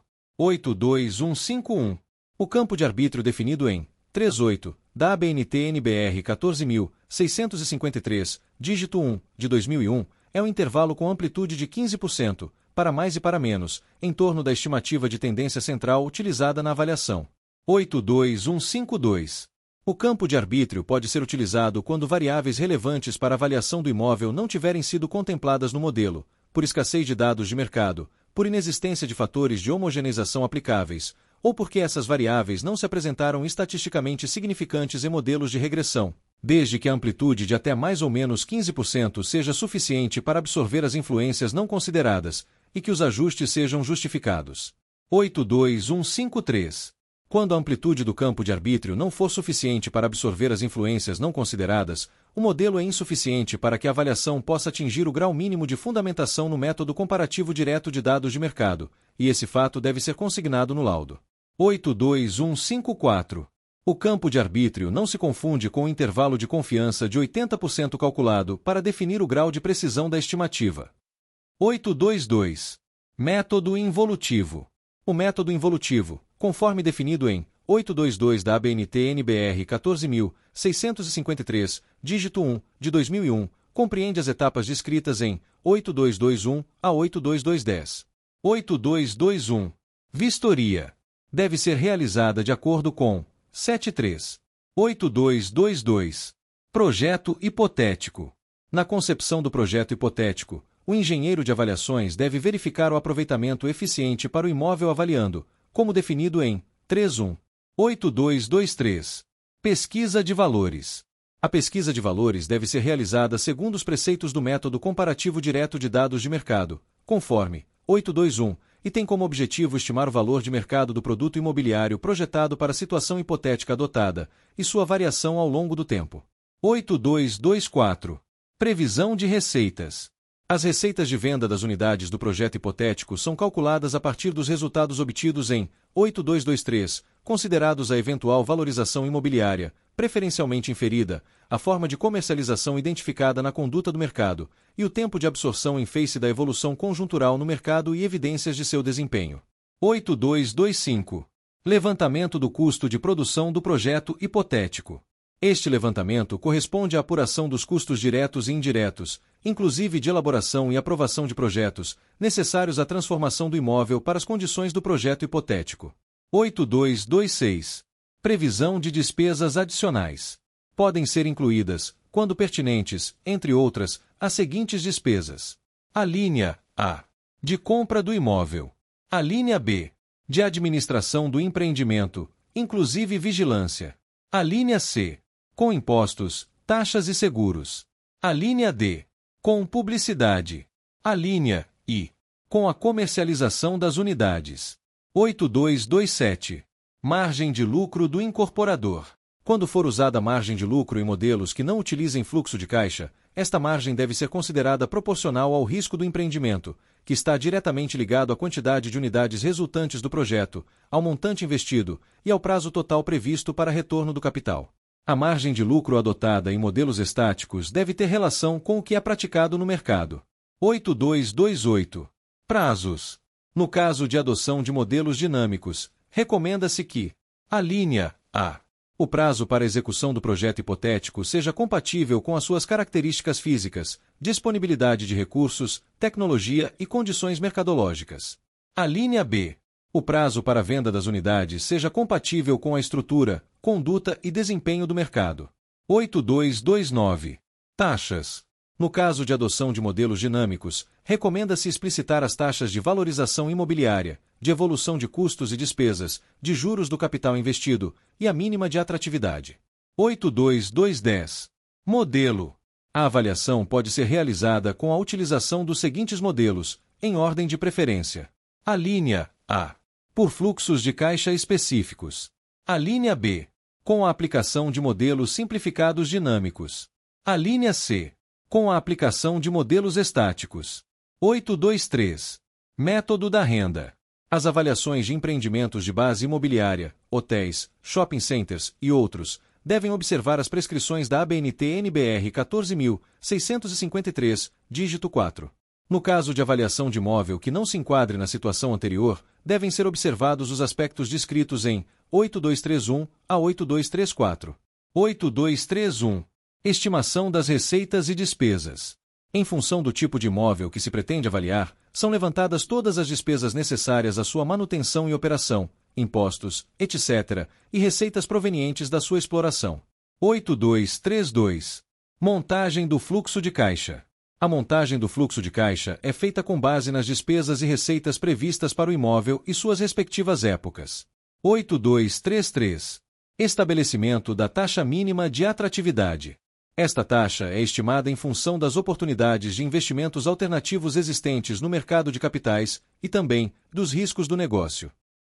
82151. O campo de arbítrio definido em 38 da ABNT-NBR 14.653, dígito 1, de 2001, é um intervalo com amplitude de 15%, para mais e para menos, em torno da estimativa de tendência central utilizada na avaliação. 82152. O campo de arbítrio pode ser utilizado quando variáveis relevantes para a avaliação do imóvel não tiverem sido contempladas no modelo, por escassez de dados de mercado, por inexistência de fatores de homogeneização aplicáveis, ou porque essas variáveis não se apresentaram estatisticamente significantes em modelos de regressão, desde que a amplitude de até mais ou menos 15% seja suficiente para absorver as influências não consideradas, e que os ajustes sejam justificados. 82153. Quando a amplitude do campo de arbítrio não for suficiente para absorver as influências não consideradas, o modelo é insuficiente para que a avaliação possa atingir o grau mínimo de fundamentação no método comparativo direto de dados de mercado, e esse fato deve ser consignado no laudo. 82154. O campo de arbítrio não se confunde com o intervalo de confiança de 80% calculado para definir o grau de precisão da estimativa. 822. Método involutivo. O método involutivo, conforme definido em 822 da ABNT-NBR 14.653, dígito 1, de 2001, compreende as etapas descritas em 8221 a 82210. 8221. Vistoria. Deve ser realizada de acordo com 73. 8222. Projeto hipotético. Na concepção do projeto hipotético, o engenheiro de avaliações deve verificar o aproveitamento eficiente para o imóvel avaliando, como definido em 3.1. 8223. Pesquisa de valores. A pesquisa de valores deve ser realizada segundo os preceitos do método comparativo direto de dados de mercado, conforme 821, e tem como objetivo estimar o valor de mercado do produto imobiliário projetado para a situação hipotética adotada e sua variação ao longo do tempo. 8224. Previsão de receitas. As receitas de venda das unidades do projeto hipotético são calculadas a partir dos resultados obtidos em 8223, considerados a eventual valorização imobiliária, preferencialmente inferida, a forma de comercialização identificada na conduta do mercado, e o tempo de absorção em face da evolução conjuntural no mercado e evidências de seu desempenho. 8225. Levantamento do custo de produção do projeto hipotético. Este levantamento corresponde à apuração dos custos diretos e indiretos, inclusive de elaboração e aprovação de projetos, necessários à transformação do imóvel para as condições do projeto hipotético. 8226. Previsão de despesas adicionais. Podem ser incluídas, quando pertinentes, entre outras, as seguintes despesas. A linha A. De compra do imóvel. A linha B. De administração do empreendimento, inclusive vigilância. A linha C. Com impostos, taxas e seguros. A linha D. Com publicidade. A linha I. Com a comercialização das unidades. 8227. Margem de lucro do incorporador. Quando for usada margem de lucro em modelos que não utilizem fluxo de caixa, esta margem deve ser considerada proporcional ao risco do empreendimento, que está diretamente ligado à quantidade de unidades resultantes do projeto, ao montante investido e ao prazo total previsto para retorno do capital. A margem de lucro adotada em modelos estáticos deve ter relação com o que é praticado no mercado. 8228. Prazos. No caso de adoção de modelos dinâmicos, recomenda-se que a linha A. O prazo para execução do projeto hipotético seja compatível com as suas características físicas, disponibilidade de recursos, tecnologia e condições mercadológicas. A linha B. O prazo para a venda das unidades seja compatível com a estrutura, conduta e desempenho do mercado. 8229. Taxas. No caso de adoção de modelos dinâmicos, recomenda-se explicitar as taxas de valorização imobiliária, de evolução de custos e despesas, de juros do capital investido e a mínima de atratividade. 82210. Modelo. A avaliação pode ser realizada com a utilização dos seguintes modelos, em ordem de preferência. A linha A. Por fluxos de caixa específicos. A linha B. Com a aplicação de modelos simplificados dinâmicos. A linha C. Com a aplicação de modelos estáticos. 823. Método da renda. As avaliações de empreendimentos de base imobiliária, hotéis, shopping centers e outros devem observar as prescrições da ABNT-NBR 14.653, dígito 4. No caso de avaliação de imóvel que não se enquadre na situação anterior, devem ser observados os aspectos descritos em 8231 a 8234. 8231. Estimação das receitas e despesas. Em função do tipo de imóvel que se pretende avaliar, são levantadas todas as despesas necessárias à sua manutenção e operação, impostos, etc., e receitas provenientes da sua exploração. 8232. Montagem do fluxo de caixa. A montagem do fluxo de caixa é feita com base nas despesas e receitas previstas para o imóvel e suas respectivas épocas. 8233. Estabelecimento da taxa mínima de atratividade. Esta taxa é estimada em função das oportunidades de investimentos alternativos existentes no mercado de capitais e também dos riscos do negócio.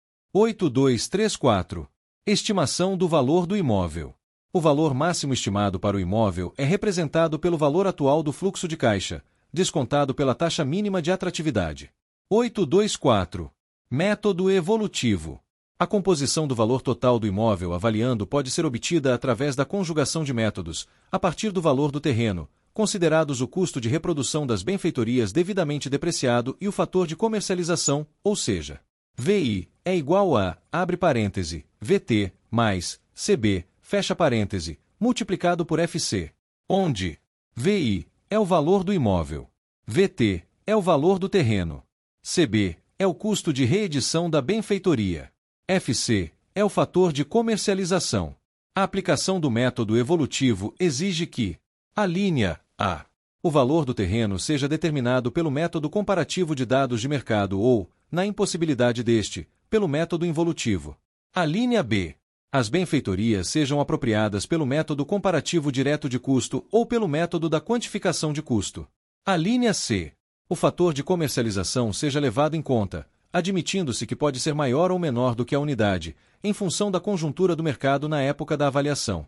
8234. Estimação do valor do imóvel. O valor máximo estimado para o imóvel é representado pelo valor atual do fluxo de caixa, descontado pela taxa mínima de atratividade. 824. Método evolutivo. A composição do valor total do imóvel avaliando pode ser obtida através da conjugação de métodos, a partir do valor do terreno, considerados o custo de reprodução das benfeitorias devidamente depreciado e o fator de comercialização, ou seja, VI é igual a, abre parêntese, VT, mais, CB, fecha parêntese, multiplicado por FC, onde VI é o valor do imóvel, VT é o valor do terreno, CB é o custo de reedição da benfeitoria, FC é o fator de comercialização. A aplicação do método evolutivo exige que a linha A, o valor do terreno seja determinado pelo método comparativo de dados de mercado ou, na impossibilidade deste, pelo método involutivo. A linha B, as benfeitorias sejam apropriadas pelo método comparativo direto de custo ou pelo método da quantificação de custo. A linha C, o fator de comercialização seja levado em conta, admitindo-se que pode ser maior ou menor do que a unidade, em função da conjuntura do mercado na época da avaliação.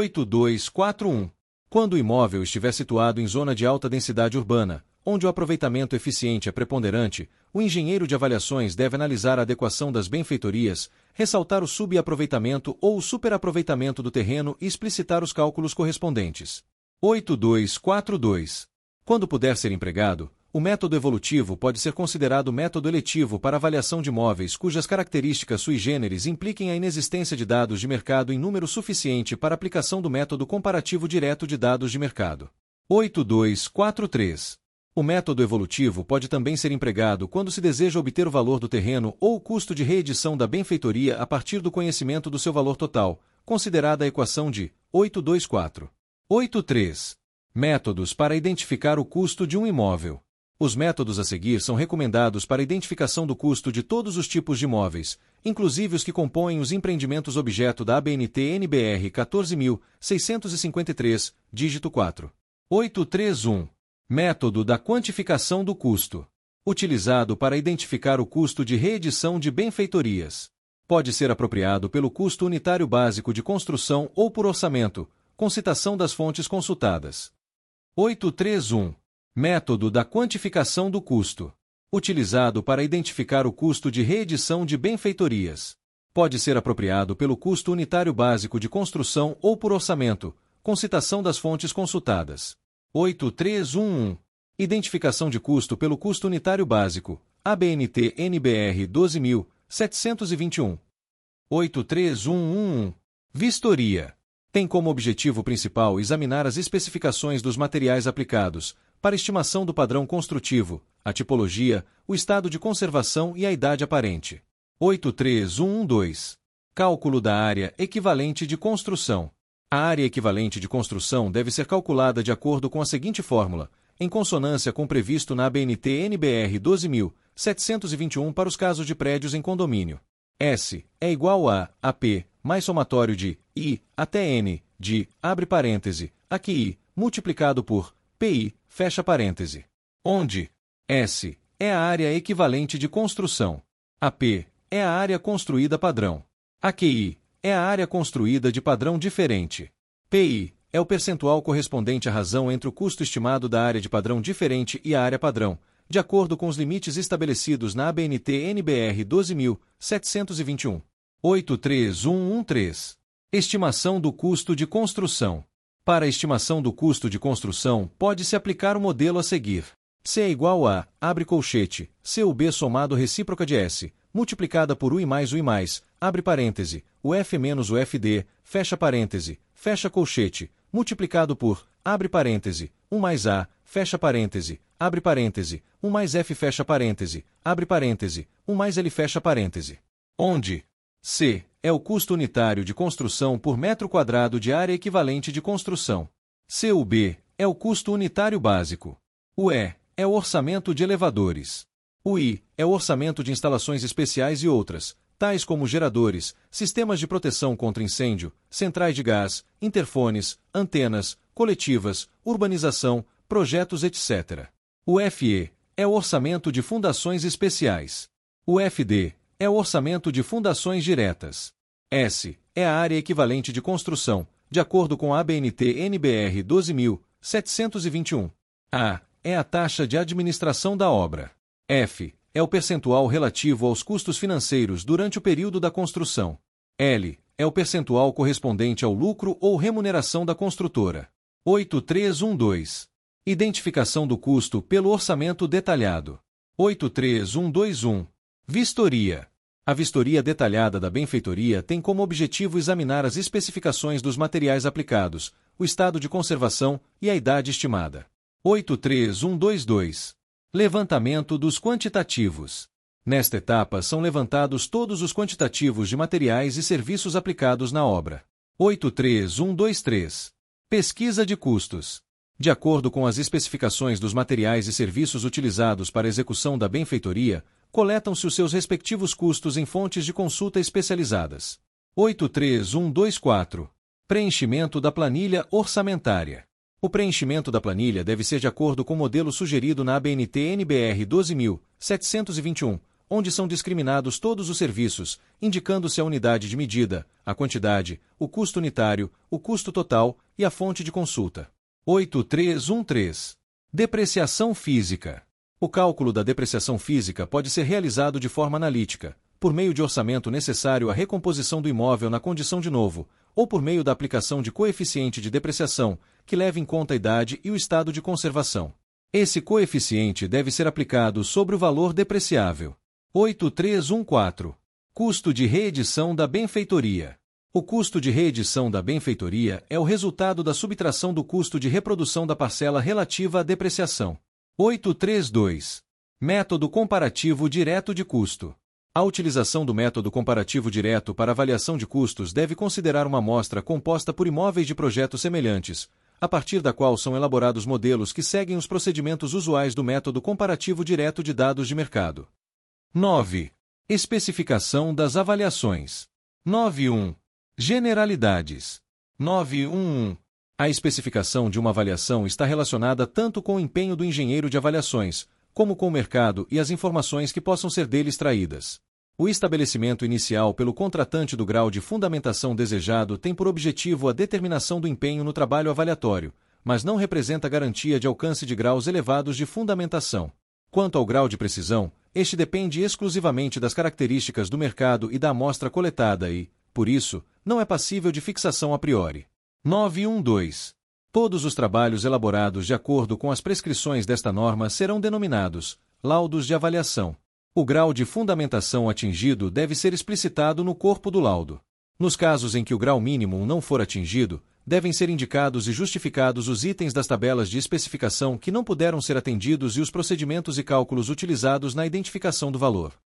8241. Quando o imóvel estiver situado em zona de alta densidade urbana, onde o aproveitamento eficiente é preponderante, o engenheiro de avaliações deve analisar a adequação das benfeitorias, ressaltar o subaproveitamento ou o superaproveitamento do terreno e explicitar os cálculos correspondentes. 8242. Quando puder ser empregado, o método evolutivo pode ser considerado método eletivo para avaliação de imóveis cujas características sui generis impliquem a inexistência de dados de mercado em número suficiente para aplicação do método comparativo direto de dados de mercado. 8243. O método evolutivo pode também ser empregado quando se deseja obter o valor do terreno ou o custo de reedição da benfeitoria a partir do conhecimento do seu valor total, considerada a equação de 824. 83. Métodos para identificar o custo de um imóvel. Os métodos a seguir são recomendados para a identificação do custo de todos os tipos de imóveis, inclusive os que compõem os empreendimentos objeto da ABNT-NBR 14.653, dígito 4. 831. Método da quantificação do custo. Utilizado para identificar o custo de reedição de benfeitorias. Pode ser apropriado pelo custo unitário básico de construção ou por orçamento, com citação das fontes consultadas. 831. Método da quantificação do custo. Utilizado para identificar o custo de reedição de benfeitorias. Pode ser apropriado pelo custo unitário básico de construção ou por orçamento, com citação das fontes consultadas. 8311. Identificação de custo pelo custo unitário básico, ABNT-NBR 12.721. 83111. Vistoria. Tem como objetivo principal examinar as especificações dos materiais aplicados, para estimação do padrão construtivo, a tipologia, o estado de conservação e a idade aparente. 83112. Cálculo da área equivalente de construção. A área equivalente de construção deve ser calculada de acordo com a seguinte fórmula, em consonância com o previsto na ABNT-NBR 12.721 para os casos de prédios em condomínio. S é igual a AP, mais somatório de I até N, de, abre parêntese, aqui I, multiplicado por PI, fecha parêntese. Onde S é a área equivalente de construção. AP é a área construída padrão. AQI é a área construída de padrão diferente. PI é o percentual correspondente à razão entre o custo estimado da área de padrão diferente e a área padrão, de acordo com os limites estabelecidos na ABNT-NBR 12.721. 83113. Estimação do custo de construção. Para a estimação do custo de construção, pode-se aplicar o modelo a seguir. C é igual a, abre colchete, CUB somado recíproca de S, multiplicada por UI mais UI mais, abre parêntese, o F menos o FD, fecha parêntese, fecha colchete, multiplicado por, abre parêntese, 1 mais A, fecha parêntese, abre parêntese, 1 mais F fecha parêntese, abre parêntese, 1 mais L fecha parêntese. Onde C é o custo unitário de construção por metro quadrado de área equivalente de construção. CUB é o custo unitário básico. O E é o orçamento de elevadores. O I é o orçamento de instalações especiais e outras, tais como geradores, sistemas de proteção contra incêndio, centrais de gás, interfones, antenas, coletivas, urbanização, projetos, etc. O FE é o orçamento de fundações especiais. O FD é o orçamento de fundações diretas. S é a área equivalente de construção, de acordo com a ABNT-NBR 12.721. A é a taxa de administração da obra. F é o percentual relativo aos custos financeiros durante o período da construção. L é o percentual correspondente ao lucro ou remuneração da construtora. 8312. Identificação do custo pelo orçamento detalhado. 83121. Vistoria. A vistoria detalhada da benfeitoria tem como objetivo examinar as especificações dos materiais aplicados, o estado de conservação e a idade estimada. 83122. Levantamento dos quantitativos. Nesta etapa são levantados todos os quantitativos de materiais e serviços aplicados na obra. 83123. Pesquisa de custos. De acordo com as especificações dos materiais e serviços utilizados para a execução da benfeitoria, coletam-se os seus respectivos custos em fontes de consulta especializadas. 83124. Preenchimento da planilha orçamentária. O preenchimento da planilha deve ser de acordo com o modelo sugerido na ABNT NBR 12.721, onde são discriminados todos os serviços, indicando-se a unidade de medida, a quantidade, o custo unitário, o custo total e a fonte de consulta. 8313. Depreciação física. O cálculo da depreciação física pode ser realizado de forma analítica, por meio de orçamento necessário à recomposição do imóvel na condição de novo, ou por meio da aplicação de coeficiente de depreciação, que leve em conta a idade e o estado de conservação. Esse coeficiente deve ser aplicado sobre o valor depreciável. 8314. Custo de reedição da benfeitoria. O custo de reedição da benfeitoria é o resultado da subtração do custo de reprodução da parcela relativa à depreciação. 832. Método comparativo direto de custo. A utilização do método comparativo direto para avaliação de custos deve considerar uma amostra composta por imóveis de projetos semelhantes, a partir da qual são elaborados modelos que seguem os procedimentos usuais do método comparativo direto de dados de mercado. 9. Especificação das avaliações. 9.1. Generalidades. 9.1.1. A especificação de uma avaliação está relacionada tanto com o empenho do engenheiro de avaliações, como com o mercado e as informações que possam ser dele extraídas. O estabelecimento inicial pelo contratante do grau de fundamentação desejado tem por objetivo a determinação do empenho no trabalho avaliatório, mas não representa garantia de alcance de graus elevados de fundamentação. Quanto ao grau de precisão, este depende exclusivamente das características do mercado e da amostra coletada e, por isso, não é passível de fixação a priori. 9.1.2. Todos os trabalhos elaborados de acordo com as prescrições desta norma serão denominados laudos de avaliação. O grau de fundamentação atingido deve ser explicitado no corpo do laudo. Nos casos em que o grau mínimo não for atingido, devem ser indicados e justificados os itens das tabelas de especificação que não puderam ser atendidos e os procedimentos e cálculos utilizados na identificação do valor.